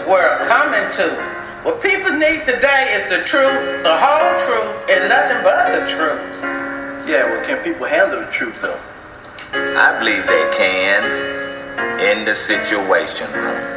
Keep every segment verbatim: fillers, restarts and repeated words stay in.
world coming to? What people need today is the truth, the whole truth, and nothing but the truth. Yeah, well, can people handle the truth, though? I believe they can in the Situation Room.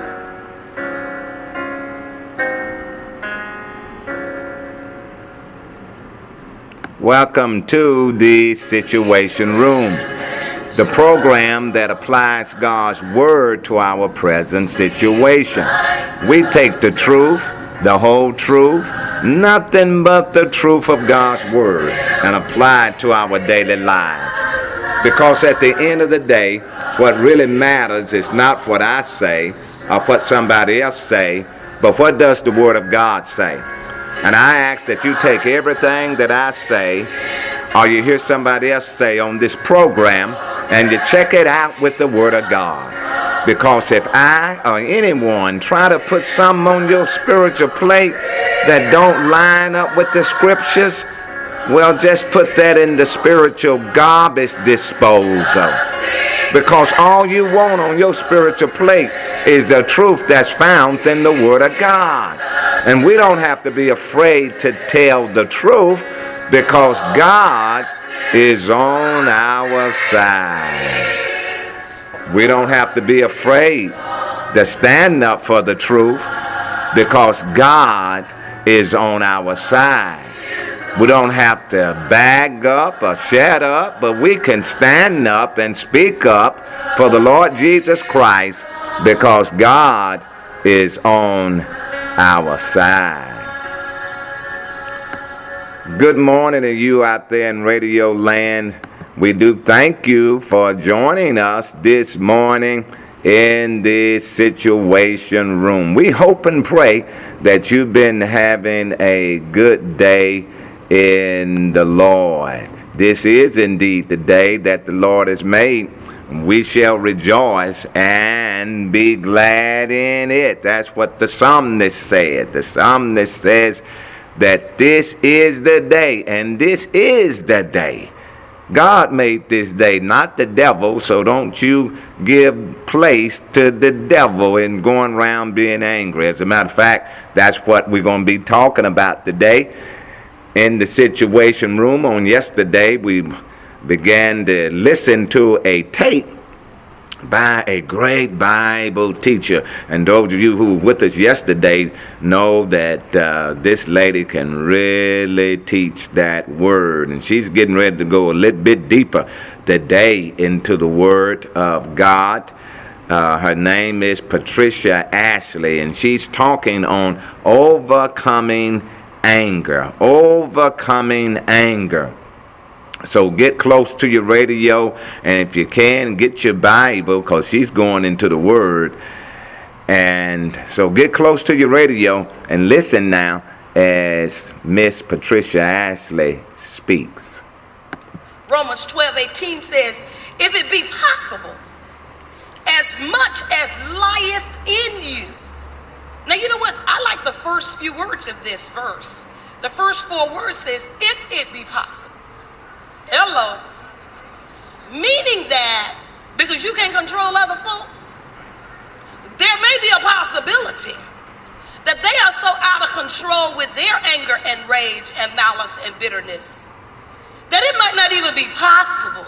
Welcome to the Situation Room, the program that applies God's Word to our present situation. We take the truth, the whole truth, nothing but the truth of God's Word, and apply it to our daily lives. Because at the end of the day, what really matters is not what I say or what somebody else say, but what does the Word of God say? And I ask that you take everything that I say or you hear somebody else say on this program and you check it out with the Word of God. Because if I or anyone try to put something on your spiritual plate that don't line up with the Scriptures, well, just put that in the spiritual garbage disposal. Because all you want on your spiritual plate is the truth that's found in the Word of God. And we don't have to be afraid to tell the truth because God is on our side. We don't have to be afraid to stand up for the truth because God is on our side. We don't have to bag up or shut up, but we can stand up and speak up for the Lord Jesus Christ because God is on our side. Good morning to you out there in Radio Land. We do thank you for joining us this morning in the Situation Room. We hope and pray that you've been having a good day in the Lord. This is indeed the day that the Lord has made. We shall rejoice and be glad in it. That's what the psalmist said. The psalmist says that this is the day, and this is the day. God made this day, not the devil, so don't you give place to the devil in going around being angry. As a matter of fact, that's what we're going to be talking about today in the Situation Room. On yesterday, we began to listen to a tape by a great Bible teacher. And those of you who were with us yesterday know that uh, this lady can really teach that word. And she's getting ready to go a little bit deeper today into the Word of God. Uh, her name is Patricia Ashley, and she's talking on overcoming anger. Overcoming anger. So get close to your radio, and if you can, get your Bible, because she's going into the Word. And so get close to your radio and listen now as Miss Patricia Ashley speaks. Romans twelve eighteen says, if it be possible, as much as lieth in you. Now, you know what? I like the first few words of this verse. The first four words says, if it be possible. Hello. Meaning that, because you can't control other folk, there may be a possibility that they are so out of control with their anger and rage and malice and bitterness that it might not even be possible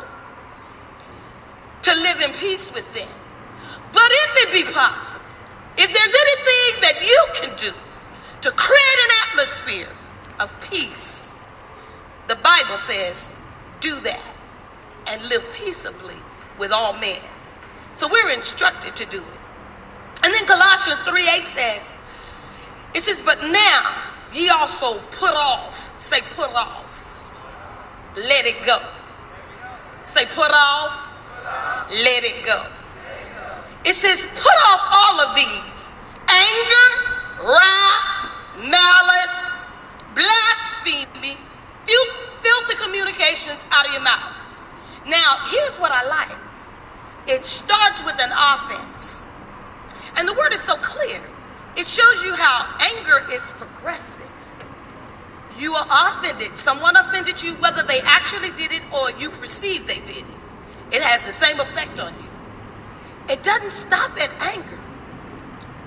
to live in peace with them. But if it be possible, if there's anything that you can do to create an atmosphere of peace, the Bible says, do that and live peaceably with all men. So we're instructed to do it. And then Colossians three eight says, it says, but now ye also put off, say put off, let it go. Say put off, let it go. It says put off all of these: anger, wrath, malice, blasphemy, filthy communications out of your mouth. Now, here's what I like. It starts with an offense. And the word is so clear. It shows you how anger is progressive. You are offended. Someone offended you, whether they actually did it or you perceive they did it. It has the same effect on you. It doesn't stop at anger.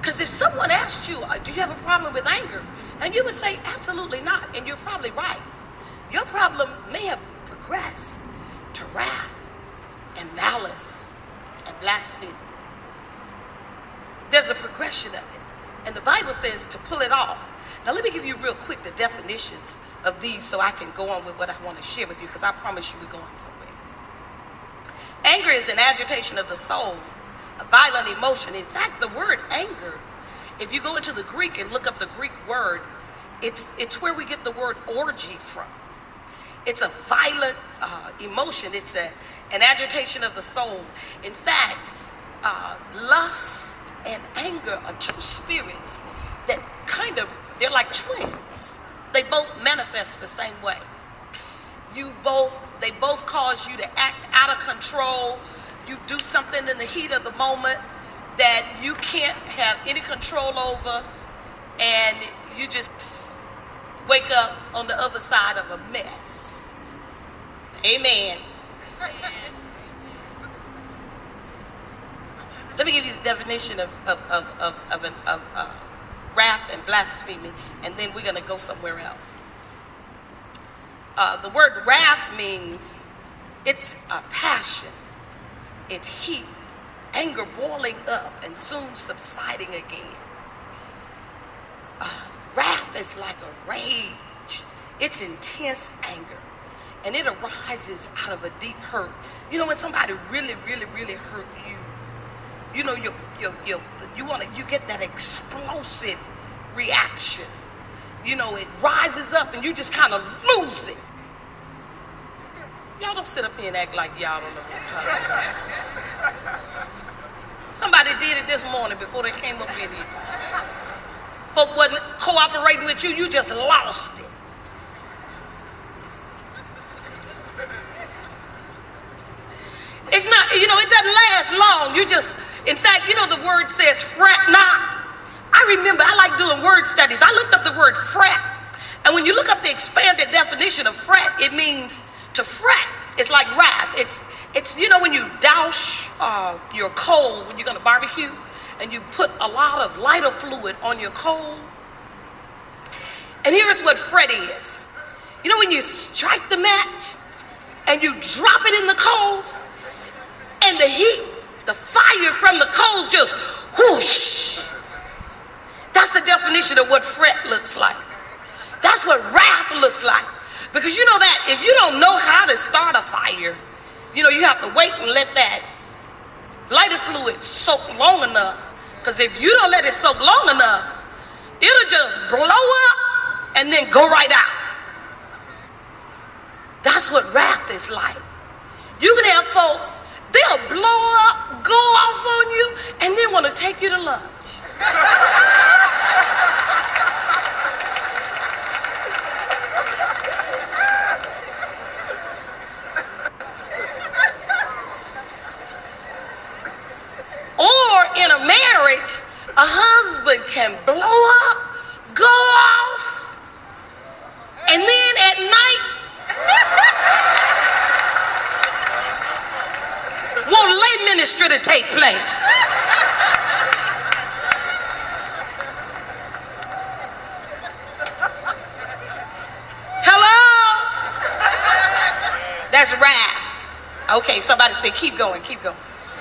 Because if someone asked you, uh, do you have a problem with anger? And you would say, absolutely not. And you're probably right. Your problem may have progressed to wrath and malice and blasphemy. There's a progression of it. And the Bible says to pull it off. Now let me give you real quick the definitions of these so I can go on with what I want to share with you, because I promise you we're going somewhere. Anger is an agitation of the soul, a violent emotion. In fact, the word anger, if you go into the Greek and look up the Greek word, it's, it's where we get the word orgy from. It's a violent uh, emotion. It's a, an agitation of the soul. In fact, uh, lust and anger are two spirits that kind of, they're like twins. They both manifest the same way. You both, they both cause you to act out of control. You do something in the heat of the moment that you can't have any control over, and you just wake up on the other side of a mess. Amen. Let me give you the definition of of of of, of, an, of uh, wrath and blasphemy, and then we're going to go somewhere else. Uh, the word wrath means it's a passion, it's heat, anger boiling up and soon subsiding again. Uh, wrath is like a rage. It's intense anger, and it arises out of a deep hurt. You know, when somebody really, really, really hurt you, you know, you you you you want to you get that explosive reaction. You know, it rises up and you just kind of lose it. Y'all don't sit up here and act like y'all don't know what I'm talking about. Somebody did it this morning before they came up in here. Folk wasn't cooperating with you, you just lost it. It's not, you know, it doesn't last long. You just, in fact, you know, the word says fret not. I remember, I like doing word studies. I looked up the word fret. And when you look up the expanded definition of fret, it means to fret. It's like wrath. It's, it's you know, when you douse uh, your coal when you're going to barbecue, and you put a lot of lighter fluid on your coal. And here's what fret is. You know when you strike the match and you drop it in the coals, and the heat, the fire from the coals just whoosh. That's the definition of what fret looks like. That's what wrath looks like. Because you know that if you don't know how to start a fire, you know, you have to wait and let that lighter fluid soak long enough. Because if you don't let it soak long enough, it'll just blow up and then go right out. That's what wrath is like. You can have folk, they'll blow up, go off on you, and then want to take you to lunch. Or in a marriage, a husband can blow up, go off, and then at night want lay ministry to take place. Hello? That's wrath. Okay, somebody say, keep going, keep going.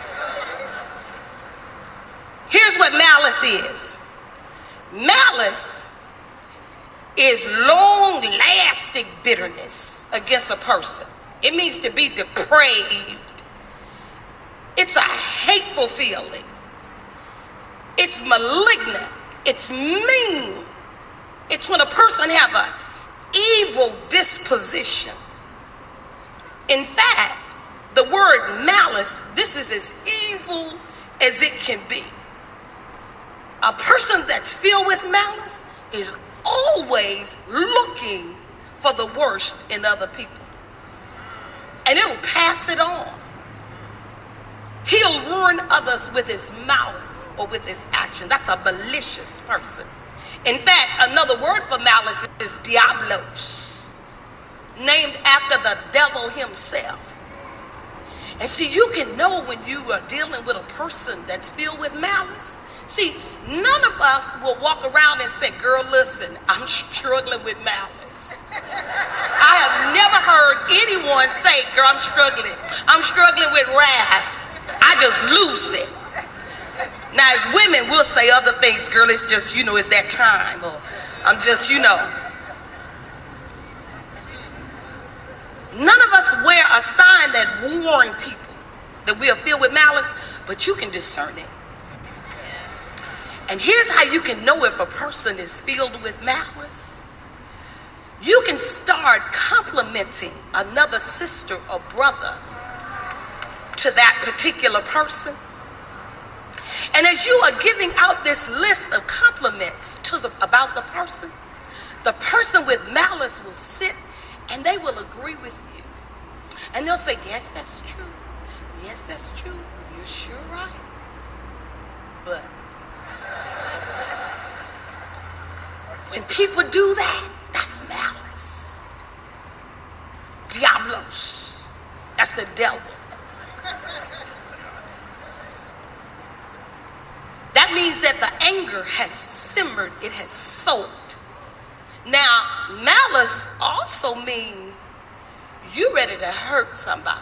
Here's what malice is. Malice is long-lasting bitterness against a person. It means to be depraved. It's a hateful feeling. It's malignant. It's mean. It's when a person has an evil disposition. In fact, the word malice, this is as evil as it can be. A person that's filled with malice is always looking for the worst in other people. And it'll pass it on. He'll ruin others with his mouth or with his action. That's a malicious person. In fact, another word for malice is diablos, named after the devil himself. And see, you can know when you are dealing with a person that's filled with malice. See, none of us will walk around and say, girl, listen, I'm struggling with malice. I have never heard anyone say, girl, I'm struggling. I'm struggling with wrath. I just lose it. Now, as women, we'll say other things, girl, it's just, you know, it's that time. Or I'm just, you know. None of us wear a sign that warn people that we are filled with malice, but you can discern it. And here's how you can know if a person is filled with malice. You can start complimenting another sister or brother to that particular person. And as you are giving out this list of compliments to the, about the person, the person with malice will sit and they will agree with you. And they'll say, yes, that's true. Yes, that's true. You're sure right. But when people do that, that's malice. Diablos. That's the devil. That means that the anger has simmered, it has soaked. Now, malice also means you're ready to hurt somebody.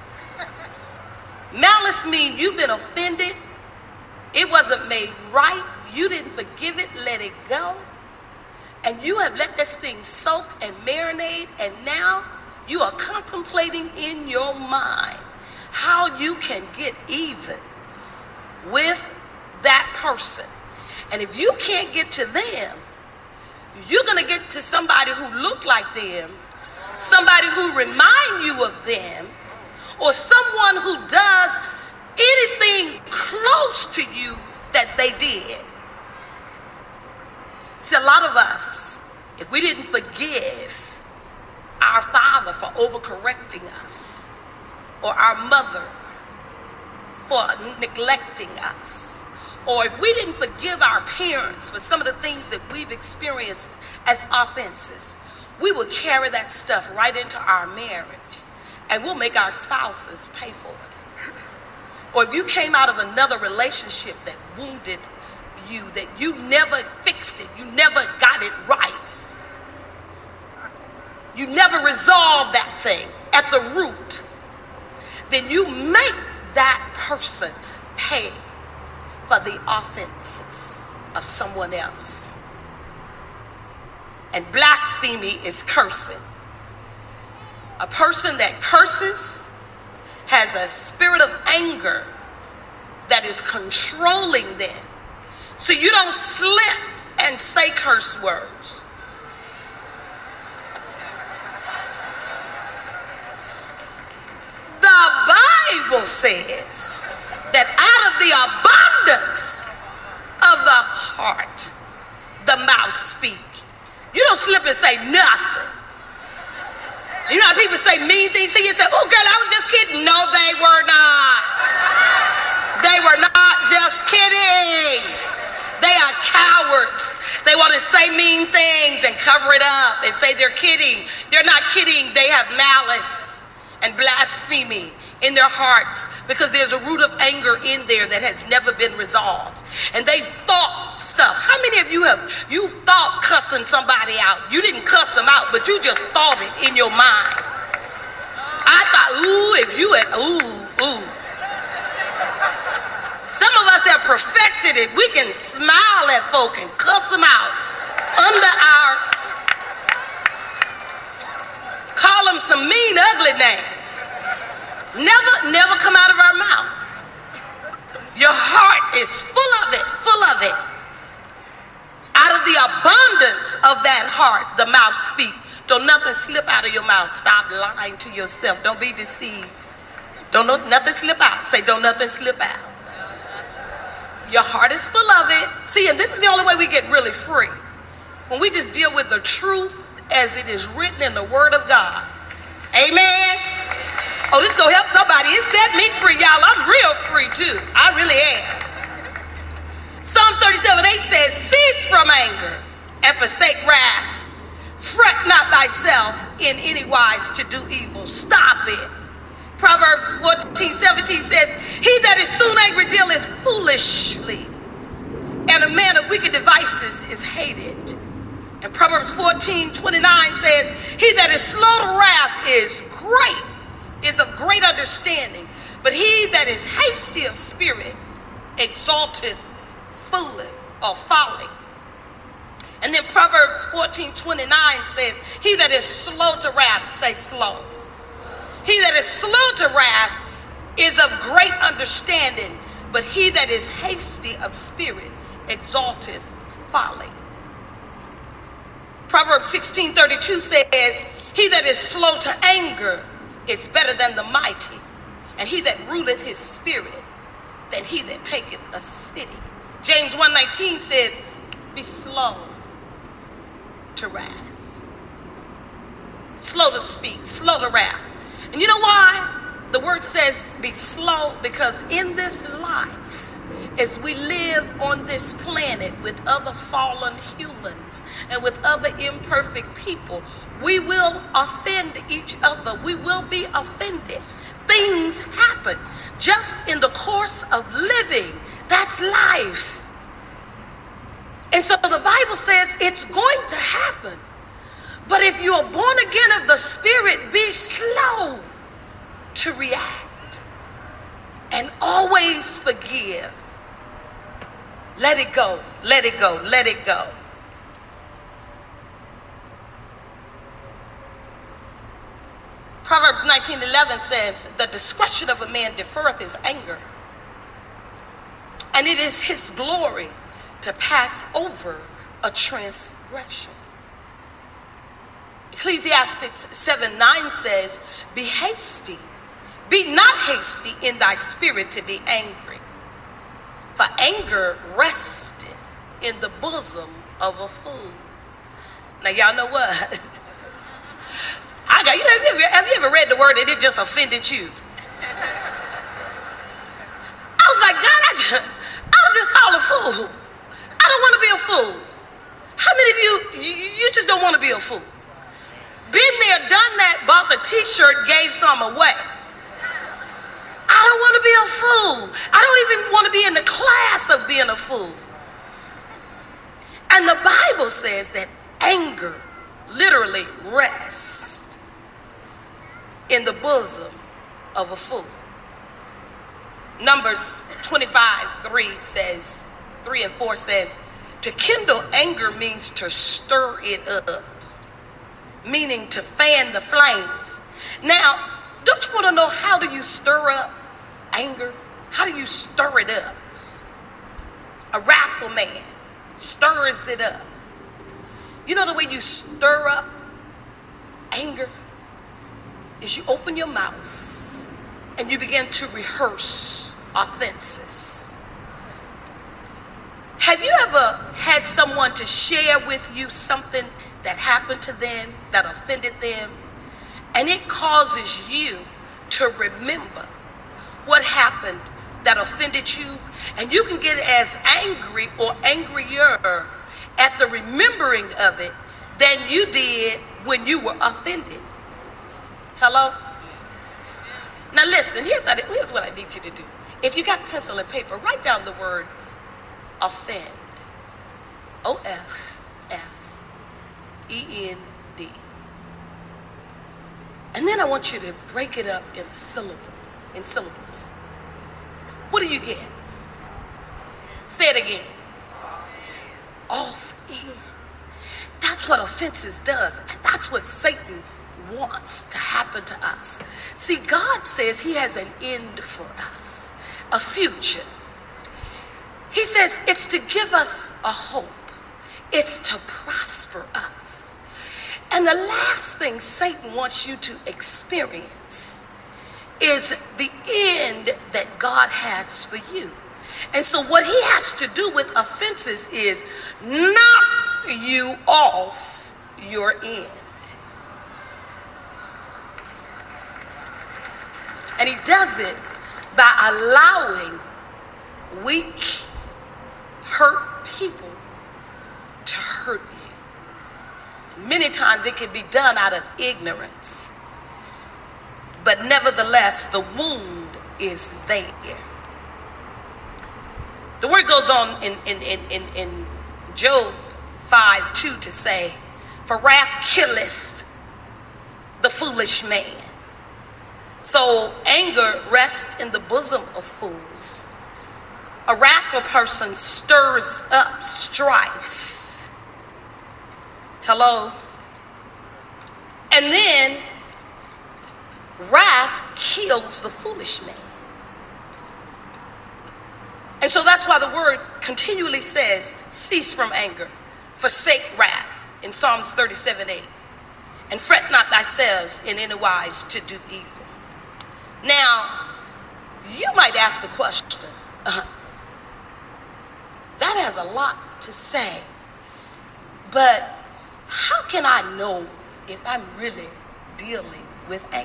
Malice means you've been offended, it wasn't made right, you didn't forgive it, let it go, and you have let this thing soak and marinate, and now you are contemplating in your mind how you can get even with that person. And if you can't get to them, you're going to get to somebody who look like them, somebody who remind you of them, or someone who does anything close to you that they did. See, a lot of us, if we didn't forgive our father for overcorrecting us, or our mother for neglecting us, or if we didn't forgive our parents for some of the things that we've experienced as offenses, we will carry that stuff right into our marriage, and we'll make our spouses pay for it. Or if you came out of another relationship that wounded you, that you never fixed it, you never got it right, you never resolved that thing at the root, then you make that person pay for the offenses of someone else. And blasphemy is cursing. A person that curses has a spirit of anger that is controlling them. So you don't slip and say curse words. The Bible says that out of the abundance of the heart, the mouth speak. You don't slip and say nothing. You know how people say mean things to you? Say, oh girl, I was just kidding. No, they were not. They were not just kidding. They are cowards. They want to say mean things and cover it up and say they're kidding. They're not kidding. They have malice and blasphemy in their hearts because there's a root of anger in there that has never been resolved. And they thought stuff. How many of you have, you thought cussing somebody out? You didn't cuss them out, but you just thought it in your mind. I thought, ooh, if you had, ooh, ooh. Some of us have perfected it. We can smile at folk and cuss them out under our, call them some mean, ugly names. Never, never come out of our mouths. Your heart is full of it, full of it. Out of the abundance of that heart, the mouth speak. Don't nothing slip out of your mouth. Stop lying to yourself. Don't be deceived. Don't no, nothing slip out. Say, don't nothing slip out. Your heart is full of it. See, and this is the only way we get really free. When we just deal with the truth as it is written in the Word of God. Amen. Oh, this is going to help somebody. It set me free, y'all. I'm real free, too. I really am. Psalms thirty-seven eight says, cease from anger and forsake wrath. Fret not thyself in any wise to do evil. Stop it. Proverbs fourteen seventeen says, he that is soon angry dealeth foolishly, and a man of wicked devices is hated. And Proverbs fourteen twenty-nine says, he that is slow to wrath is great, is of great understanding, but he that is hasty of spirit exalteth folly or folly. And then Proverbs fourteen twenty-nine says, he that is slow to wrath, say slow. He that is slow to wrath is of great understanding, but he that is hasty of spirit exalteth folly. Proverbs sixteen thirty-two says, he that is slow to anger is better than the mighty, and he that ruleth his spirit than he that taketh a city. James one nineteen says, be slow to wrath. Slow to speak, slow to wrath. And you know why? The word says be slow, because in this life, as we live on this planet with other fallen humans and with other imperfect people, we will offend each other. We will be offended. Things happen just in the course of living. That's life. And so the Bible says it's going to happen. But if you are born again of the Spirit, be slow to react and always forgive. Let it go, let it go, let it go. Proverbs nineteen eleven says, the discretion of a man deferreth his anger, and it is his glory to pass over a transgression. Ecclesiastes seven nine says, be hasty, be not hasty in thy spirit to be angry, for anger resteth in the bosom of a fool. Now y'all know what? I got, you know, have you, ever, have you ever read the word and it just offended you? I was like, God, I just, I was just called a fool. I don't want to be a fool. How many of you, you, you just don't want to be a fool? Been there, done that, bought the t-shirt, gave some away. I don't want to be a fool. I don't even want to be in the class of being a fool. And the Bible says that anger literally rests in the bosom of a fool. Numbers twenty-five three says, three and four says, to kindle anger means to stir it up, meaning to fan the flames. Now, don't you want to know how do you stir up anger? How do you stir it up? A wrathful man stirs it up. You know the way you stir up anger is you open your mouth and you begin to rehearse offenses. Have you ever had someone to share with you something that happened to them, that offended them, and it causes you to remember what happened that offended you, and you can get as angry or angrier at the remembering of it than you did when you were offended? Hello? Now listen, here's, how, here's what I need you to do. If you got pencil and paper, write down the word offend. O F F E N D. And then I want you to break it up in a syllable, in syllables. What do you get? Say it again. Off end. That's what offenses does. And that's what Satan wants to happen to us. See, God says he has an end for us, a future. He says it's to give us a hope. It's to prosper us. And the last thing Satan wants you to experience is the end that God has for you. And so what he has to do with offenses is knock you off your end. And he does it by allowing weak, hurt people to hurt you. Many times it can be done out of ignorance. but nevertheless the wound is there. The word goes on in, in, in, in, in Job five two to say, for wrath killeth the foolish man. So anger rests in the bosom of fools. A wrathful person stirs up strife. Hello? And then wrath kills the foolish man. And so that's why the word continually says, cease from anger, forsake wrath, in Psalms thirty-seven eight. And fret not thyself in any wise to do evil. Now, you might ask the question, uh, that has a lot to say, but how can I know if I'm really dealing with anger?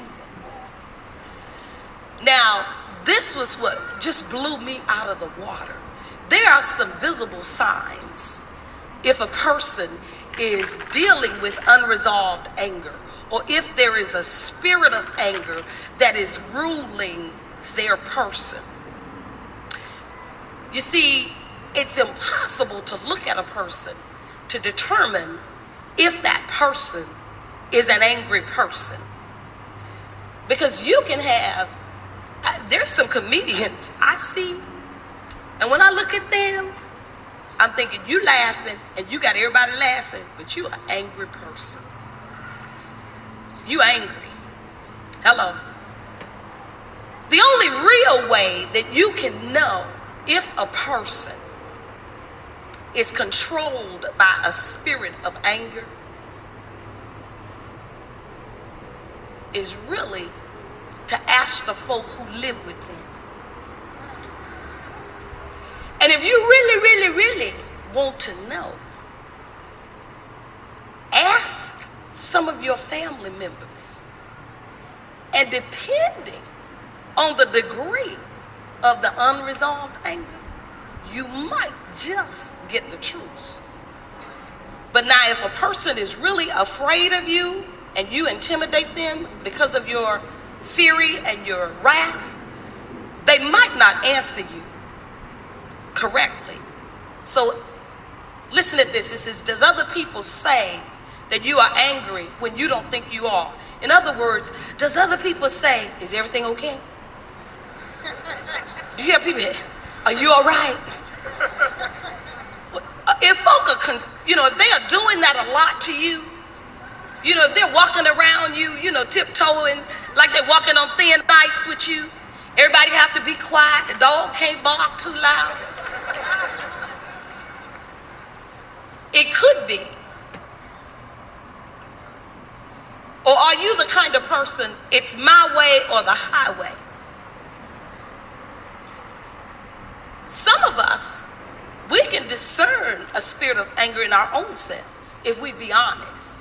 Now, this was what just blew me out of the water. There are some visible signs if a person is dealing with unresolved anger, or if there is a spirit of anger that is ruling their person. You see, it's impossible to look at a person to determine if that person is an angry person. Because you can have, I, there's some comedians I see, and when I look at them, I'm thinking, you laughing, and you got everybody laughing, but you an angry person. You angry. Hello. The only real way that you can know if a person is controlled by a spirit of anger is really to ask the folk who live with them. And if you really, really, really want to know, ask some of your family members. And depending on the degree of the unresolved anger, you might just get the truth. But now if a person is really afraid of you and you intimidate them because of your fury and your wrath, they might not answer you correctly. So listen at this. It says, does other people say that you are angry when you don't think you are? In other words, does other people say, is everything okay? Do you have people, are you all right? If folk are, con- you know, if they are doing that a lot to you, you know, if they're walking around you, you know, tiptoeing like they're walking on thin ice with you, everybody have to be quiet, the dog can't bark too loud. It could be. Or are you the kind of person, it's my way or the highway? Some of us, we can discern a spirit of anger in our own selves, if we be honest.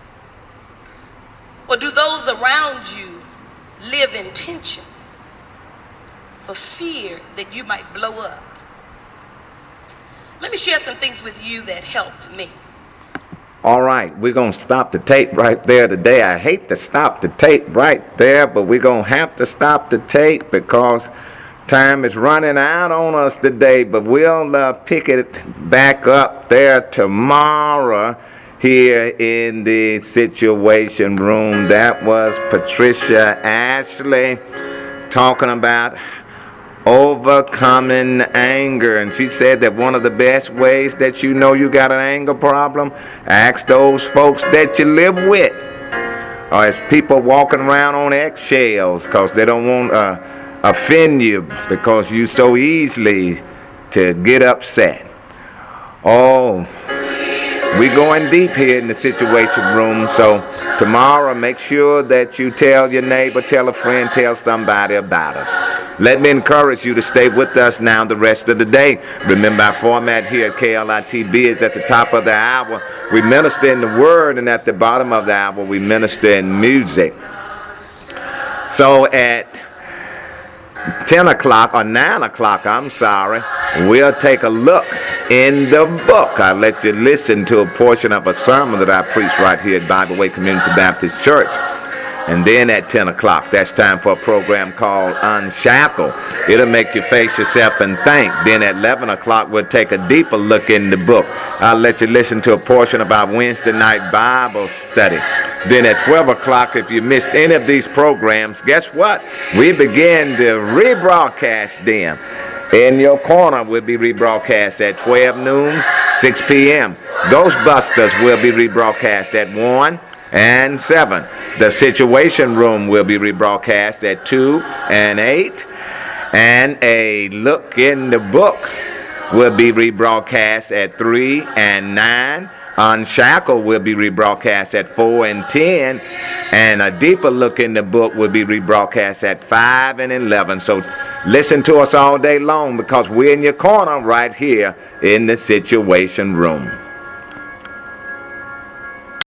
Or do those around you live in tension for fear that you might blow up? Let me share some things with you that helped me. All right, we're going to stop the tape right there today. I hate to stop the tape right there, but we're going to have to stop the tape because time is running out on us today. But we'll uh, pick it back up there tomorrow here in the Situation Room. That was Patricia Ashley talking about overcoming anger, and she said that one of the best ways that you know you got an anger problem, ask those folks that you live with, or as people walking around on eggshells because they don't want to uh, offend you because you so easily to get upset. Oh, we're going deep here in the Situation Room, so tomorrow make sure that you tell your neighbor, tell a friend, tell somebody about us. Let me encourage you to stay with us now the rest of the day. Remember, our format here at K L I T B is at the top of the hour. We minister in the Word, and at the bottom of the hour, we minister in music. So at ten o'clock, or nine o'clock, I'm sorry, we'll take a look in the book. I'll let you listen to a portion of a sermon that I preached right here at Bible Way Community Baptist Church. And then at ten o'clock, that's time for a program called Unshackle. It'll make you face yourself and think. Then at eleven o'clock, we'll take a deeper look in the book. I'll let you listen to a portion of our Wednesday night Bible study. Then at twelve o'clock, if you missed any of these programs, guess what? We begin to rebroadcast them. In Your Corner will be rebroadcast at twelve noon, six p.m. Ghostbusters will be rebroadcast at one and seven. The Situation Room will be rebroadcast at two and eight. And A Look in the Book will be rebroadcast at three and nine. Unshackle will be rebroadcast at four and ten. And A Deeper Look in the Book will be rebroadcast at five and eleven. So listen to us all day long, because we're in your corner right here in the Situation Room.